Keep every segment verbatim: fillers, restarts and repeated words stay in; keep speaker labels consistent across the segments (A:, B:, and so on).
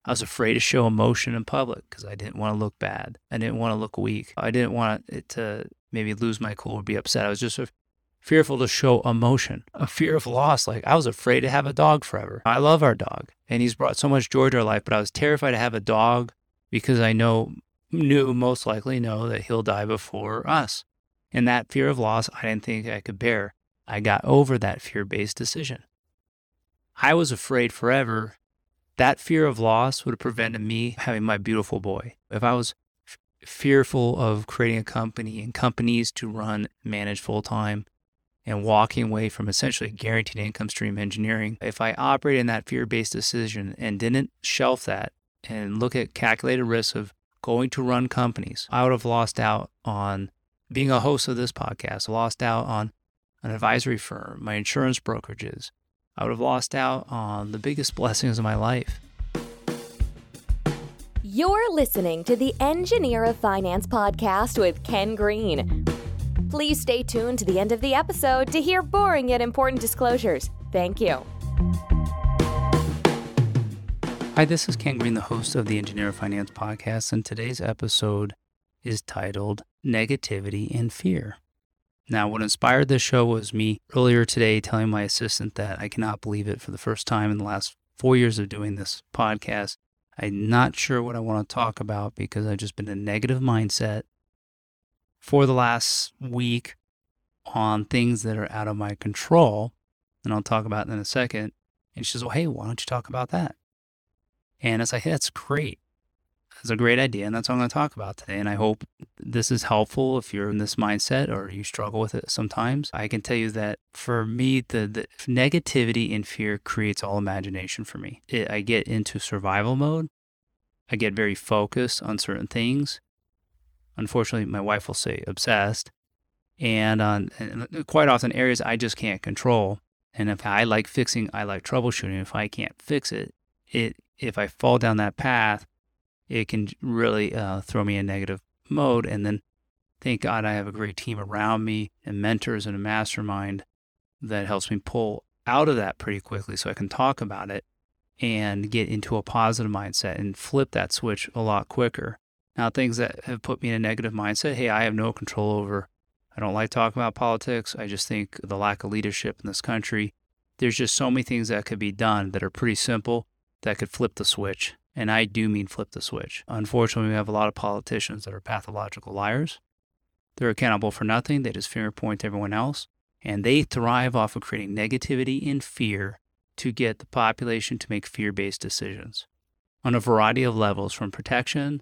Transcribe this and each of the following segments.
A: I was afraid to show emotion in public because I didn't want to look bad. I didn't want to look weak. I didn't want it to maybe lose my cool or be upset. I was just fearful to show emotion, a fear of loss. Like I was afraid to have a dog forever. I love our dog and he's brought so much joy to our life, but I was terrified to have a dog because I know, knew most likely know that he'll die before us. And that fear of loss, I didn't think I could bear. I got over that fear-based decision. I was afraid forever that fear of loss would have prevented me having my beautiful boy. If I was f- fearful of creating a company and companies to run, manage full-time, and walking away from essentially guaranteed income stream engineering, if I operated in that fear-based decision and didn't shelf that and look at calculated risks of going to run companies, I would have lost out on being a host of this podcast, lost out on an advisory firm, my insurance brokerages. I would have lost out on the biggest blessings of my life.
B: You're listening to the Engineer of Finance podcast with Ken Green. Please stay tuned to the end of the episode to hear boring yet important disclosures. Thank you.
A: Hi, this is Ken Green, the host of the Engineer of Finance podcast, and today's episode is titled Negativity and Fear. Now, what inspired this show was me earlier today telling my assistant that I cannot believe it for the first time in the last four years of doing this podcast. I'm not sure what I want to talk about because I've just been in a negative mindset for the last week on things that are out of my control, and I'll talk about it in a second. And she says, well, hey, why don't you talk about that? And I was like, hey, that's great. That's a great idea, and that's what I'm going to talk about today. And I hope this is helpful if you're in this mindset or you struggle with it sometimes. I can tell you that for me, the, the negativity and fear creates all imagination for me. It, I get into survival mode. I get very focused on certain things. Unfortunately, my wife will say obsessed. And on and quite often areas I just can't control. And if I like fixing, I like troubleshooting. If I can't fix it, it if I fall down that path, it can really uh, throw me in negative mode. And then thank God I have a great team around me and mentors and a mastermind that helps me pull out of that pretty quickly so I can talk about it and get into a positive mindset and flip that switch a lot quicker. Now, things that have put me in a negative mindset, hey, I have no control over. I don't like talking about politics. I just think the lack of leadership in this country, there's just so many things that could be done that are pretty simple that could flip the switch. And I do mean flip the switch. Unfortunately, we have a lot of politicians that are pathological liars. They're accountable for nothing. They just finger point to everyone else. And they thrive off of creating negativity and fear to get the population to make fear-based decisions on a variety of levels, from protection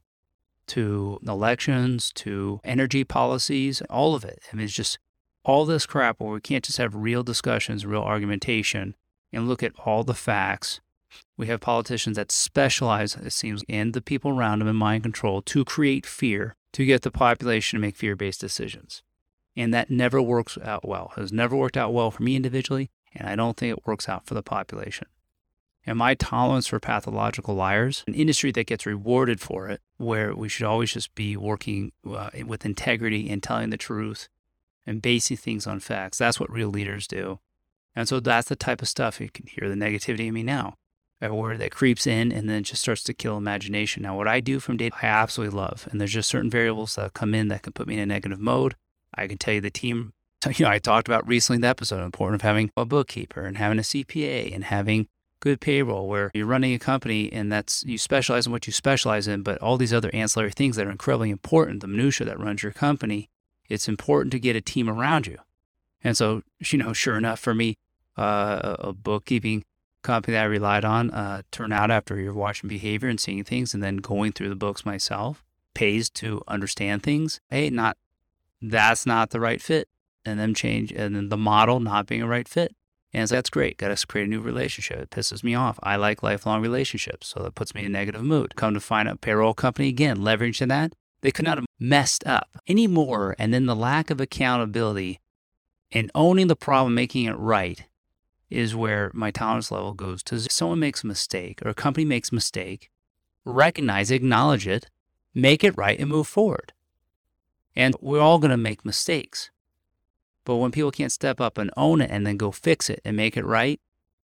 A: to elections to energy policies, all of it. I mean, it's just all this crap where we can't just have real discussions, real argumentation, and look at all the facts. We have politicians that specialize, it seems, in the people around them in mind control to create fear, to get the population to make fear-based decisions. And that never works out well. It has never worked out well for me individually, and I don't think it works out for the population. And my tolerance for pathological liars, an industry that gets rewarded for it, where we should always just be working uh, with integrity and telling the truth and basing things on facts. That's what real leaders do. And so that's the type of stuff, you can hear the negativity in me now, a word that creeps in and then just starts to kill imagination. Now, what I do from day to day, I absolutely love. And there's just certain variables that come in that can put me in a negative mode. I can tell you the team, you know, I talked about recently in the episode, the importance of having a bookkeeper and having a C P A and having good payroll, where you're running a company and that's, you specialize in what you specialize in, but all these other ancillary things that are incredibly important, the minutia that runs your company, it's important to get a team around you. And so, you know, sure enough for me, uh, a bookkeeping company that I relied on uh, turned out, after you're watching behavior and seeing things and then going through the books myself, pays to understand things. Hey, not, that's not the right fit. And then change, and then the model not being a right fit. And so that's great. Got to create a new relationship. It pisses me off. I like lifelong relationships, so that puts me in a negative mood. Come to find out, payroll company, again, leveraging that. They could not have messed up any more. And then the lack of accountability and owning the problem, making it right, is where my tolerance level goes to. If someone makes a mistake or a company makes a mistake, recognize it, acknowledge it, make it right, and move forward. And we're all going to make mistakes. But when people can't step up and own it and then go fix it and make it right,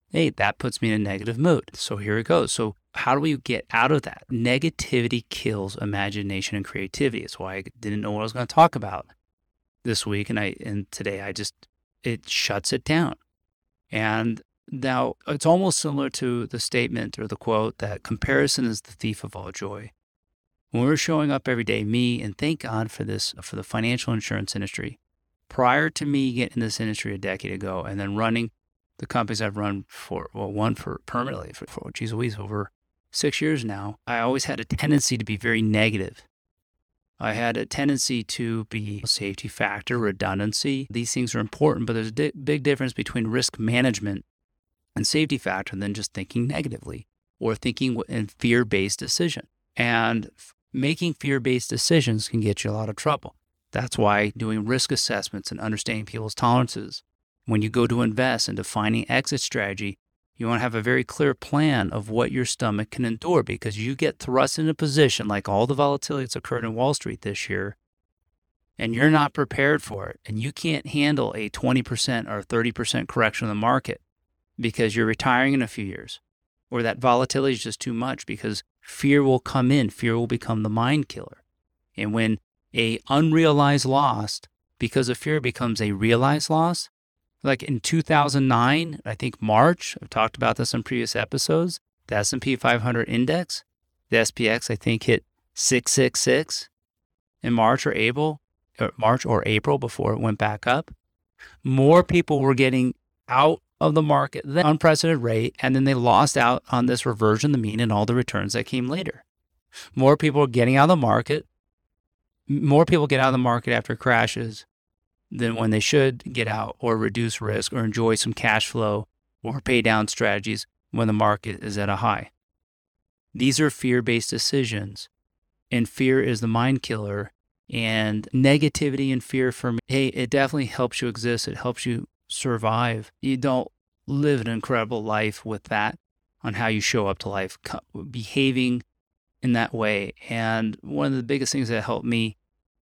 A: hey, that puts me in a negative mood. So here it goes. So how do we get out of that? Negativity kills imagination and creativity. It's why I didn't know what I was going to talk about this week. And I, and today I just, it shuts it down. And now it's almost similar to the statement or the quote that comparison is the thief of all joy. When we're showing up every day, me, and thank God for this, for the financial insurance industry, prior to me getting in this industry a decade ago and then running the companies I've run for, well, one for permanently for, for geez Louise, over six years now, I always had a tendency to be very negative. I had a tendency to be a safety factor, redundancy. These things are important, but there's a di- big difference between risk management and safety factor than just thinking negatively or thinking in fear-based decision. And f- making fear-based decisions can get you a lot of trouble. That's why doing risk assessments and understanding people's tolerances. When you go to invest and defining exit strategy, you want to have a very clear plan of what your stomach can endure, because you get thrust in a position like all the volatility that's occurred in Wall Street this year, and you're not prepared for it, and you can't handle a twenty percent or thirty percent correction in the market because you're retiring in a few years, or that volatility is just too much, because fear will come in. Fear will become the mind killer. And when a unrealized loss because of fear becomes a realized loss, like in two thousand nine, I think March, I've talked about this in previous episodes, the S and P five hundred index, the S P X, I think hit six six six in March or April, or March or April before it went back up. More people were getting out of the market than unprecedented rate, and then they lost out on this reversion to the mean and all the returns that came later. More people are getting out of the market. More people get out of the market after crashes than when they should get out or reduce risk or enjoy some cash flow or pay down strategies when the market is at a high. These are fear-based decisions, and fear is the mind killer. And negativity and fear for me, hey, it definitely helps you exist. It helps you survive. You don't live an incredible life with that on how you show up to life, behaving in that way. And one of the biggest things that helped me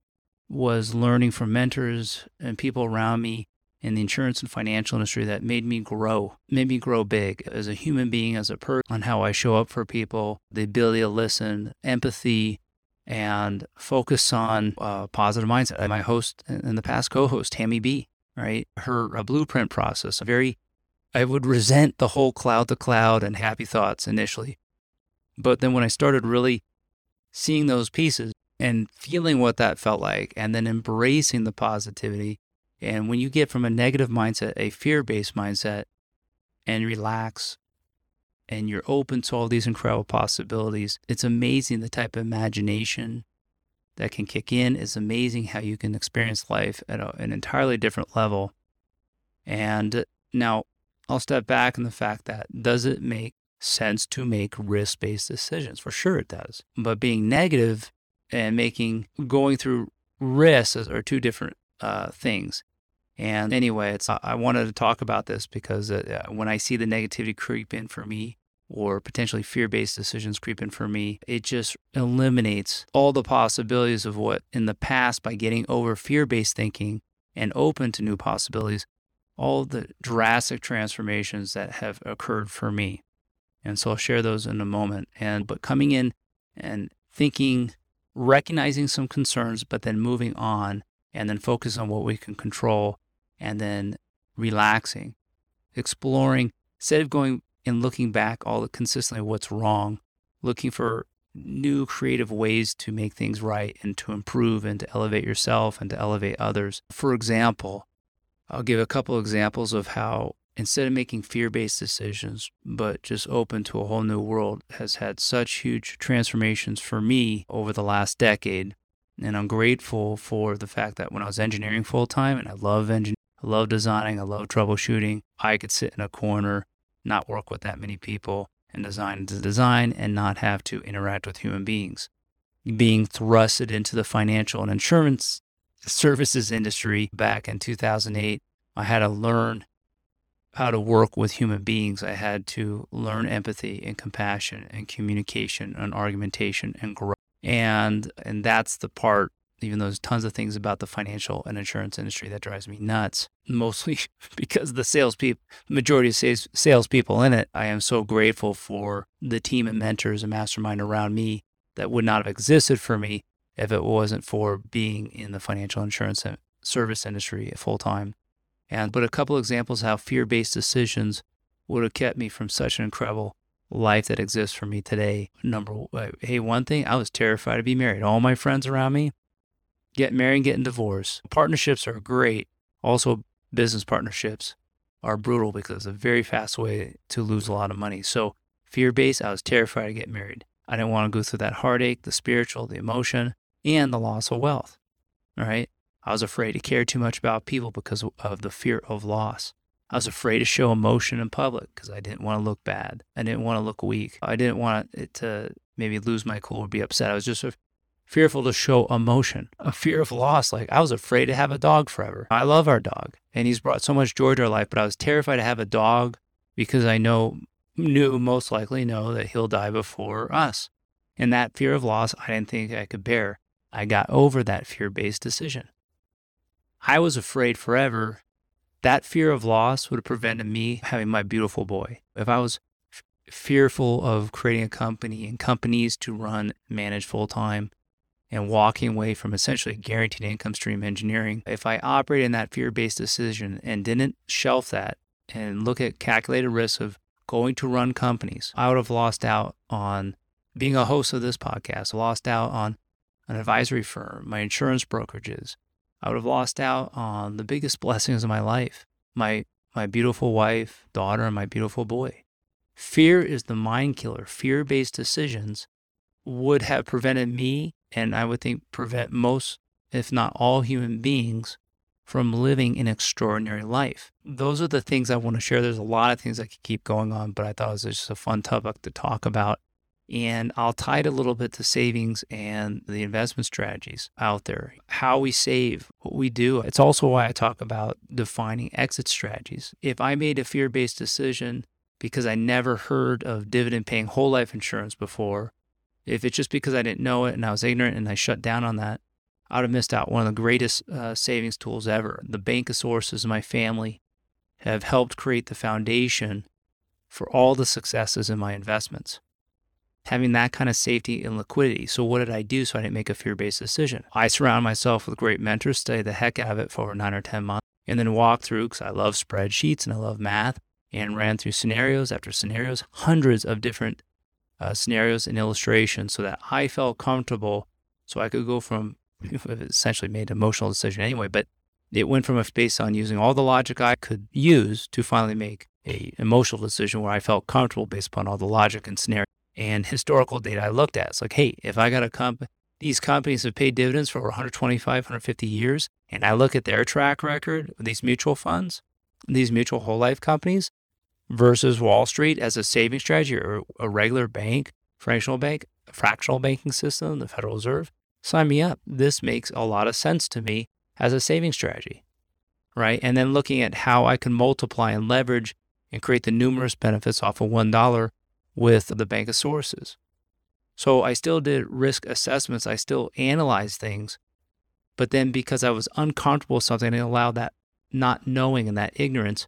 A: was learning from mentors and people around me in the insurance and financial industry that made me grow, made me grow big as a human being, as a person, on how I show up for people, the ability to listen, empathy, and focus on uh, positive mindset. My host in the past, co-host, Tammy B, right? Her a blueprint process, a very, I would resent the whole cloud to cloud and happy thoughts initially. But then when I started really seeing those pieces and feeling what that felt like, and then embracing the positivity, and when you get from a negative mindset, a fear-based mindset, and relax, and you're open to all these incredible possibilities, it's amazing the type of imagination that can kick in. It's amazing how you can experience life at a, an entirely different level. And now I'll step back in the fact that, does it make sense to make risk-based decisions? For sure it does. But being negative and making, going through risks are two different uh, things. And anyway, it's, I wanted to talk about this because uh, when I see the negativity creep in for me, or potentially fear-based decisions creep in for me, it just eliminates all the possibilities of what in the past, by getting over fear-based thinking and open to new possibilities, all the drastic transformations that have occurred for me. And so I'll share those in a moment. And but coming in and thinking, recognizing some concerns, but then moving on, and then focus on what we can control, and then relaxing, exploring, instead of going and looking back all the consistently what's wrong, looking for new creative ways to make things right and to improve and to elevate yourself and to elevate others. For example, I'll give a couple examples of how, instead of making fear-based decisions, but just open to a whole new world, has had such huge transformations for me over the last decade. And I'm grateful for the fact that when I was engineering full-time, and I love engineering, I love designing, I love troubleshooting, I could sit in a corner, not work with that many people, and design to design and not have to interact with human beings. Being thrusted into the financial and insurance services industry back in two thousand eight, I had to learn how to work with human beings. I had to learn empathy and compassion and communication and argumentation and growth. And and that's the part even though there's tons of things about the financial and insurance industry that drives me nuts, mostly because of the salespeople, majority of sales salespeople in it. I am so grateful for the team and mentors and mastermind around me that would not have existed for me if it wasn't for being in the financial insurance service industry full time. And but a couple examples how fear-based decisions would have kept me from such an incredible life that exists for me today. Number hey, one thing, I was terrified to be married. All my friends around me getting married and getting divorced. Partnerships are great. Also, business partnerships are brutal because it's a very fast way to lose a lot of money. So fear-based, I was terrified to get married. I didn't want to go through that heartache, the spiritual, the emotion, and the loss of wealth. All right. I was afraid to care too much about people because of the fear of loss. I was afraid to show emotion in public because I didn't want to look bad. I didn't want to look weak. I didn't want it to maybe lose my cool or be upset. I was just fearful to show emotion, a fear of loss. Like I was afraid to have a dog forever. I love our dog and he's brought so much joy to our life, but I was terrified to have a dog because I know, knew most likely know that he'll die before us. And that fear of loss, I didn't think I could bear. I got over that fear-based decision. I was afraid forever that fear of loss would have prevented me having my beautiful boy. If I was f- fearful of creating a company and companies to run, manage full-time and walking away from essentially guaranteed income stream engineering, if I operated in that fear-based decision and didn't shelf that and look at calculated risks of going to run companies, I would have lost out on being a host of this podcast, lost out on an advisory firm, my insurance brokerages. I would have lost out on the biggest blessings of my life, my my beautiful wife, daughter, and my beautiful boy. Fear is the mind killer. Fear-based decisions would have prevented me, and I would think prevent most, if not all human beings from living an extraordinary life. Those are the things I want to share. There's a lot of things I could keep going on, but I thought it was just a fun topic to talk about. And I'll tie it a little bit to savings and the investment strategies out there, how we save, what we do. It's also why I talk about defining exit strategies. If I made a fear-based decision because I never heard of dividend-paying whole life insurance before, if it's just because I didn't know it and I was ignorant and I shut down on that, I would have missed out. One of the greatest uh, savings tools ever. The Bankosaurus in my family have helped create the foundation for all the successes in my investments. Having that kind of safety and liquidity. So what did I do so I didn't make a fear-based decision? I surround myself with great mentors, study the heck out of it for over nine or ten months, and then walk through, because I love spreadsheets and I love math, and ran through scenarios after scenarios, hundreds of different uh, scenarios and illustrations so that I felt comfortable so I could go from, essentially made an emotional decision anyway, but it went from a space on using all the logic I could use to finally make a emotional decision where I felt comfortable based upon all the logic and scenario and historical data I looked at. It's like, hey, if I got a company, these companies have paid dividends for over one hundred twenty-five, one hundred fifty years, and I look at their track record, these mutual funds, these mutual whole life companies versus Wall Street as a saving strategy or a regular bank, fractional bank, fractional banking system, the Federal Reserve, sign me up. This makes a lot of sense to me as a saving strategy, right? And then looking at how I can multiply and leverage and create the numerous benefits off of one dollar with the Bankosaurus. So I still did risk assessments. I still analyzed things. But then because I was uncomfortable with something, I allowed that not knowing and that ignorance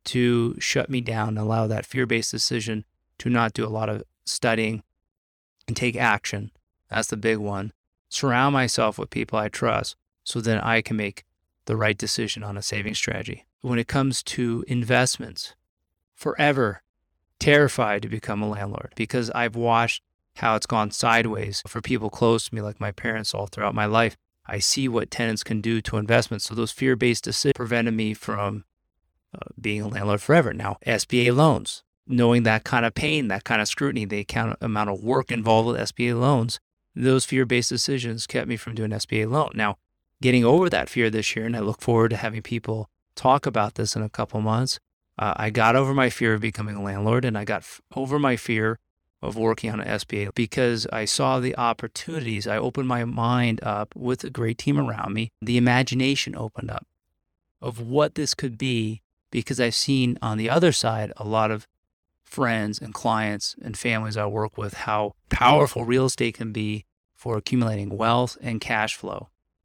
A: to shut me down and allow that fear-based decision to not do a lot of studying and take action. That's the big one. Surround myself with people I trust so that I can make the right decision on a saving strategy. When it comes to investments, forever terrified to become a landlord because I've watched how it's gone sideways for people close to me, like my parents, all throughout my life. I see what tenants can do to investments. So those fear-based decisions prevented me from uh, being a landlord forever. Now, S B A loans, knowing that kind of pain, that kind of scrutiny, the account, amount of work involved with S B A loans, those fear-based decisions kept me from doing S B A loan. Now, getting over that fear this year, and I look forward to having people talk about this in a couple months, Uh, I got over my fear of becoming a landlord, and I got f- over my fear of working on an S B A because I saw the opportunities. I opened my mind up with a great team around me. The imagination opened up of what this could be because I've seen on the other side a lot of friends and clients and families I work with how powerful real estate can be for accumulating wealth and cash flow.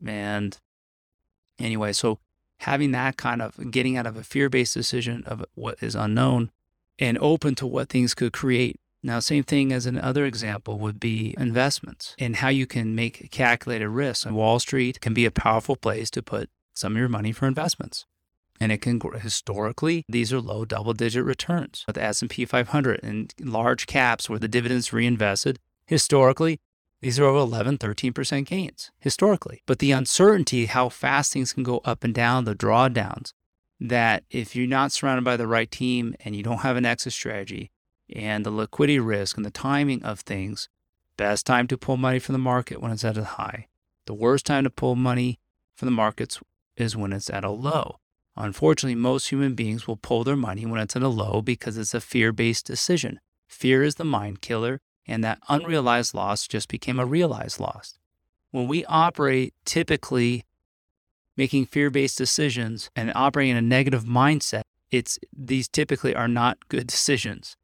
A: And anyway, so having that kind of getting out of a fear-based decision of what is unknown and open to what things could create. Now, same thing as another example would be investments and how you can make calculated risks. And Wall Street can be a powerful place to put some of your money for investments. And it can, historically, these are low double-digit returns. With the S and P five hundred and large caps where the dividends reinvested, historically, these are over eleven, thirteen percent gains, historically. But the uncertainty, how fast things can go up and down, the drawdowns, that if you're not surrounded by the right team and you don't have an exit strategy and the liquidity risk and the timing of things, best time to pull money from the market when it's at a high. The worst time to pull money from the markets is when it's at a low. Unfortunately, most human beings will pull their money when it's at a low because it's a fear-based decision. Fear is the mind killer, and that unrealized loss just became a realized loss. When we operate typically making fear-based decisions and operating in a negative mindset, it's these typically are not good decisions.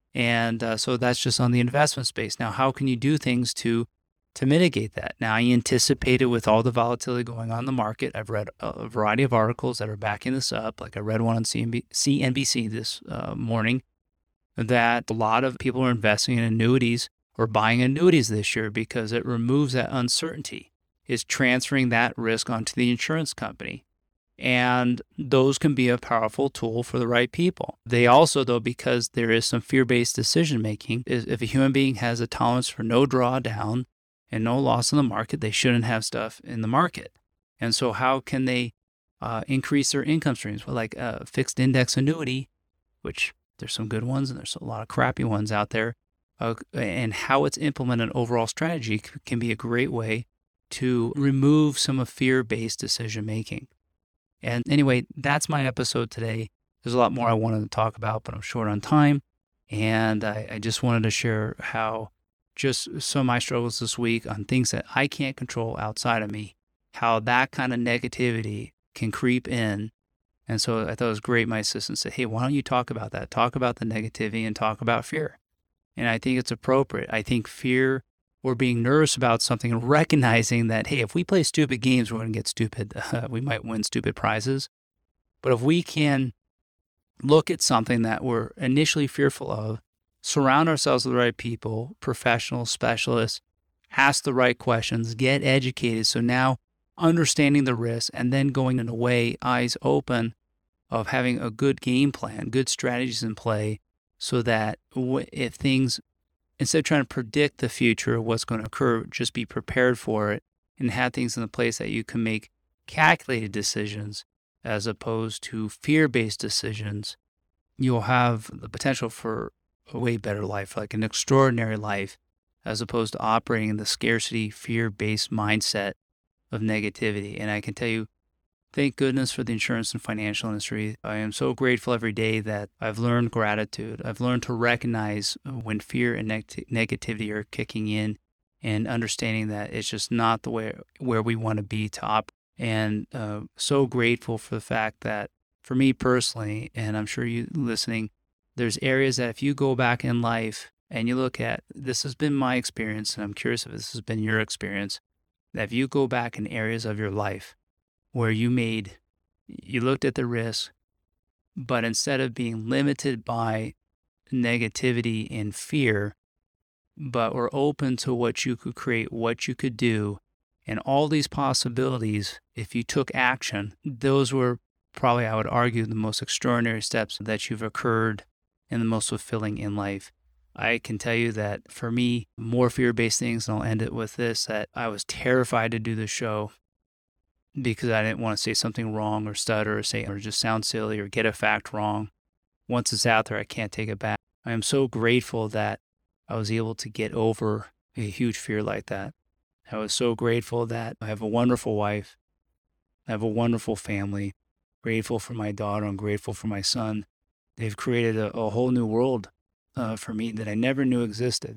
A: And uh, so that's just on the investment space. Now, how can you do things to to mitigate that? Now, I anticipated with all the volatility going on in the market. I've read a variety of articles that are backing this up. Like I read one on C N B C this uh, morning that a lot of people are investing in annuities or buying annuities this year because it removes that uncertainty. It's transferring that risk onto the insurance company. And those can be a powerful tool for the right people. They also, though, because there is some fear-based decision-making, is if a human being has a tolerance for no drawdown and no loss in the market, they shouldn't have stuff in the market. And so how can they uh, increase their income streams? Well, like a fixed index annuity, which there's some good ones and there's a lot of crappy ones out there, uh, and how it's implemented overall strategy can be a great way to remove some of fear-based decision-making. And anyway, that's my episode today. There's a lot more I wanted to talk about, but I'm short on time. And I, I just wanted to share how just some of my struggles this week on things that I can't control outside of me, how that kind of negativity can creep in. And so I thought it was great. My assistant said, hey, why don't you talk about that? Talk about the negativity and talk about fear. And I think it's appropriate. I think fear or being nervous about something and recognizing that, hey, if we play stupid games, we're going to get stupid. Uh, we might win stupid prizes. But if we can look at something that we're initially fearful of, surround ourselves with the right people, professionals, specialists, ask the right questions, get educated. So now understanding the risks and then going in a way, eyes open, of having a good game plan, good strategies in play so that if things, instead of trying to predict the future, what's going to occur, just be prepared for it and have things in the place that you can make calculated decisions as opposed to fear-based decisions. You'll have the potential for a way better life, like an extraordinary life, as opposed to operating in the scarcity, fear-based mindset of negativity. And I can tell you, thank goodness for the insurance and financial industry. I am so grateful every day that I've learned gratitude. I've learned to recognize when fear and neg- negativity are kicking in and understanding that it's just not the way where we want to be to operate. And uh, so grateful for the fact that for me personally, and I'm sure you listening, there's areas that if you go back in life and you look at, this has been my experience, and I'm curious if this has been your experience, that if you go back in areas of your life where you made, you looked at the risk, but instead of being limited by negativity and fear, but were open to what you could create, what you could do, and all these possibilities, if you took action, those were probably, I would argue, the most extraordinary steps that you've occurred and the most fulfilling in life. I can tell you that for me, more fear-based things, and I'll end it with this, that I was terrified to do the show because I didn't want to say something wrong or stutter or say or just sound silly or get a fact wrong. Once it's out there, I can't take it back. I am so grateful that I was able to get over a huge fear like that. I was so grateful that I have a wonderful wife. I have a wonderful family. Grateful for my daughter. I'm grateful for my son. They've created a, a whole new world uh, for me that I never knew existed.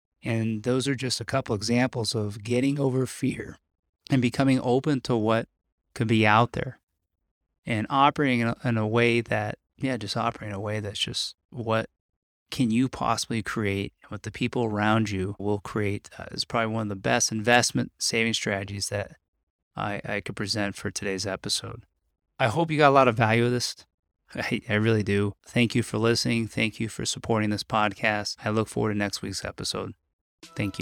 A: And those are just a couple examples of getting over fear and becoming open to what could be out there and operating in a, in a way that, yeah, just operating in a way that's just what can you possibly create, what the people around you will create uh, is probably one of the best investment saving strategies that I, I could present for today's episode. I hope you got a lot of value of this. I, I really do. Thank you for listening. Thank you for supporting this podcast. I look forward to next week's episode. Thank you.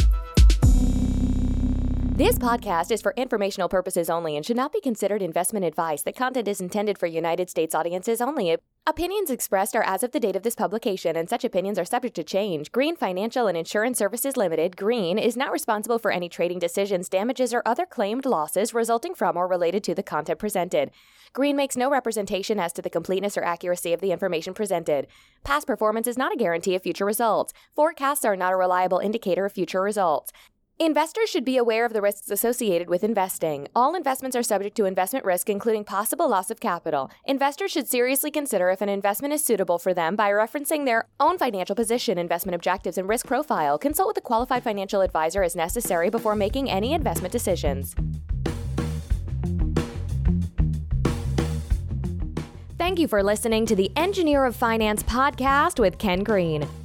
B: This podcast is for informational purposes only and should not be considered investment advice. The content is intended for United States audiences only. Opinions expressed are as of the date of this publication, and such opinions are subject to change. Green Financial and Insurance Services Limited, Green, is not responsible for any trading decisions, damages, or other claimed losses resulting from or related to the content presented. Green makes no representation as to the completeness or accuracy of the information presented. Past performance is not a guarantee of future results. Forecasts are not a reliable indicator of future results. Investors should be aware of the risks associated with investing. All investments are subject to investment risk, including possible loss of capital. Investors should seriously consider if an investment is suitable for them by referencing their own financial position, investment objectives, and risk profile. Consult with a qualified financial advisor as necessary before making any investment decisions. Thank you for listening to the Engineer of Finance podcast with Ken Green.